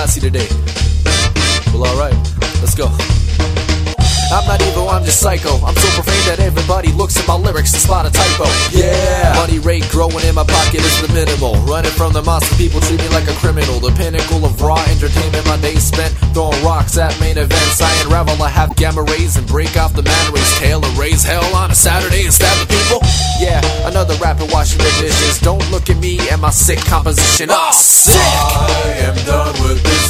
classy today. Well, alright, let's go. I'm not evil, I'm just psycho. I'm so profane that everybody looks at my lyrics and spot a typo. Yeah, money rate growing in my pocket is the minimal. Running from the monster, people treat me like a criminal. The pinnacle of raw entertainment, my days spent throwing rocks at main events. I unravel, I have gamma rays and break off the man rays. Tail and raise hell on a Saturday and stab the people. Yeah, another rapper washing the dishes. Don't look at me and my sick composition. Oh, sick! I am done with this